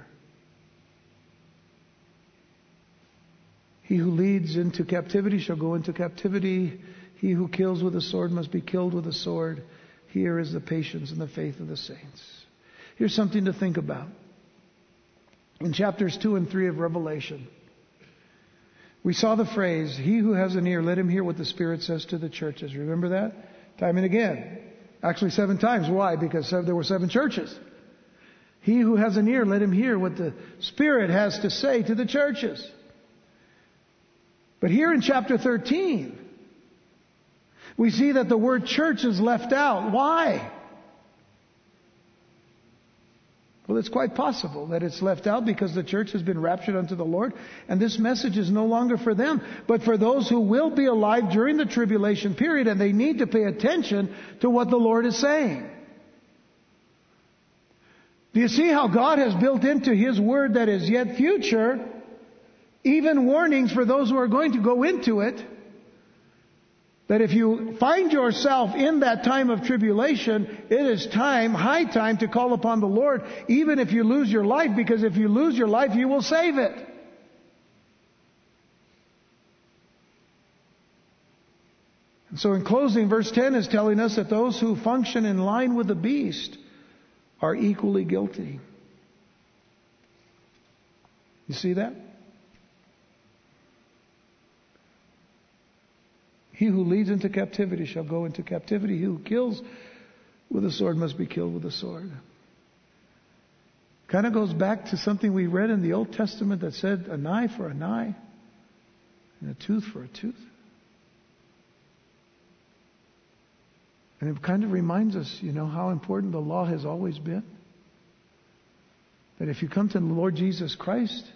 He who leads into captivity shall go into captivity. He who kills with a sword must be killed with a sword. Here is the patience and the faith of the saints. Here's something to think about. In chapters 2 and 3 of Revelation, we saw the phrase, "He who has an ear, let him hear what the Spirit says to the churches." Remember that? Time and again. Actually 7 times. Why? Because there were 7 churches. He who has an ear, let him hear what the Spirit has to say to the churches. But here in chapter 13, we see that the word church is left out. Why? Well, it's quite possible that it's left out because the church has been raptured unto the Lord, and this message is no longer for them, but for those who will be alive during the tribulation period, and they need to pay attention to what the Lord is saying. Do you see how God has built into His word that is yet future, even warnings for those who are going to go into it? That if you find yourself in that time of tribulation, it is high time to call upon the Lord, even if you lose your life, because if you lose your life, you will save it. And so in closing, verse 10 is telling us that those who function in line with the beast are equally guilty. You see that? He who leads into captivity shall go into captivity. He who kills with a sword must be killed with a sword. Kind of goes back to something we read in the Old Testament that said an eye for an eye and a tooth for a tooth. And it kind of reminds us, how important the law has always been. That if you come to the Lord Jesus Christ,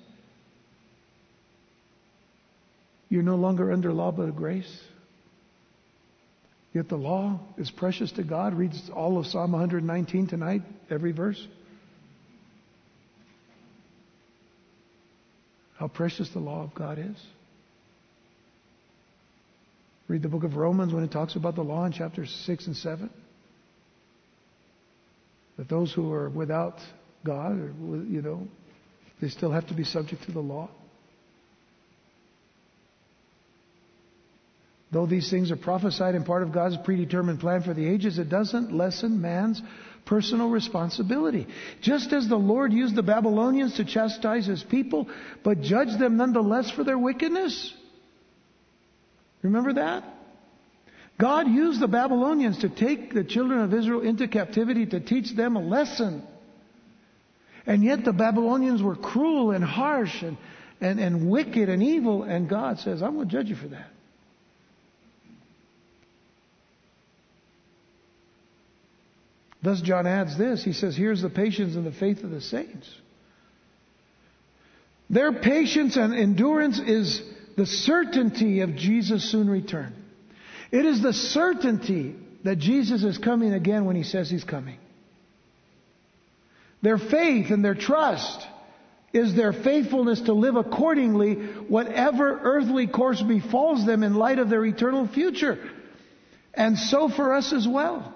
you're no longer under law but of grace. Yet the law is precious to God. Reads all of Psalm 119 tonight, every verse. How precious the law of God is. Read the book of Romans when it talks about the law in chapters 6 and 7. That those who are without God, they still have to be subject to the law. Though these things are prophesied and part of God's predetermined plan for the ages, it doesn't lessen man's personal responsibility. Just as the Lord used the Babylonians to chastise His people, but judged them nonetheless for their wickedness. Remember that? God used the Babylonians to take the children of Israel into captivity to teach them a lesson. And yet the Babylonians were cruel and harsh and wicked and evil, and God says, "I'm going to judge you for that." Thus John adds this. He says, here's the patience and the faith of the saints. Their patience and endurance is the certainty of Jesus' soon return. It is the certainty that Jesus is coming again when He says He's coming. Their faith and their trust is their faithfulness to live accordingly, whatever earthly course befalls them in light of their eternal future. And so for us as well.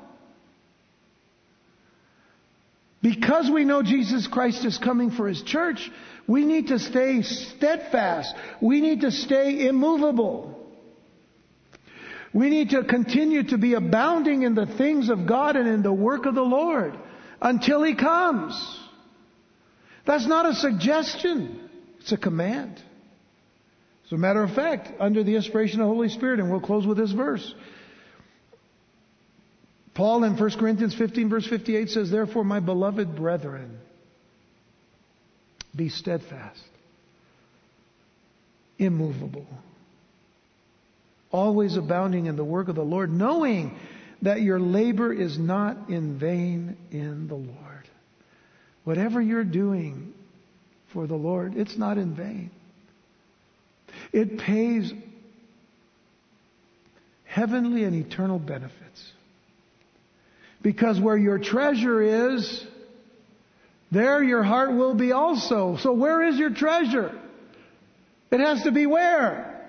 Because we know Jesus Christ is coming for His church, we need to stay steadfast. We need to stay immovable. We need to continue to be abounding in the things of God and in the work of the Lord until He comes. That's not a suggestion. It's a command. As a matter of fact, under the inspiration of the Holy Spirit, and we'll close with this verse. Paul in 1 Corinthians 15 verse 58 says, "Therefore, my beloved brethren, be steadfast, immovable, always abounding in the work of the Lord, knowing that your labor is not in vain in the Lord." Whatever you're doing for the Lord, it's not in vain. It pays heavenly and eternal benefits. Because where your treasure is, there your heart will be also. So where is your treasure? It has to be where?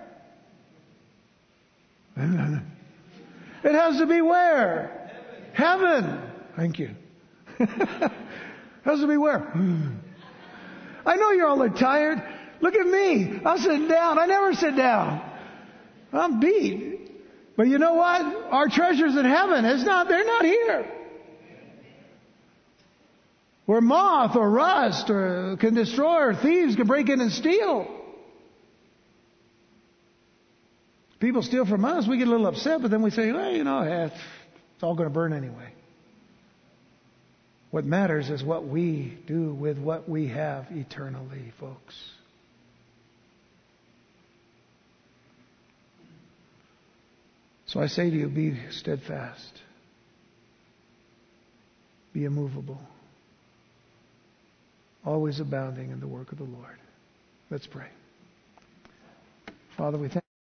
It has to be where? Heaven. Thank you. Has to be where? I know you all are tired. Look at me. I'm sitting down. I never sit down. I'm beat. But you know what? Our treasure's in heaven. They're not here. Where moth or rust or can destroy or thieves can break in and steal. People steal from us, we get a little upset, but then we say, well, it's all going to burn anyway. What matters is what we do with what we have eternally, folks. So I say to you, be steadfast. Be immovable. Always abounding in the work of the Lord. Let's pray. Father, we thank you.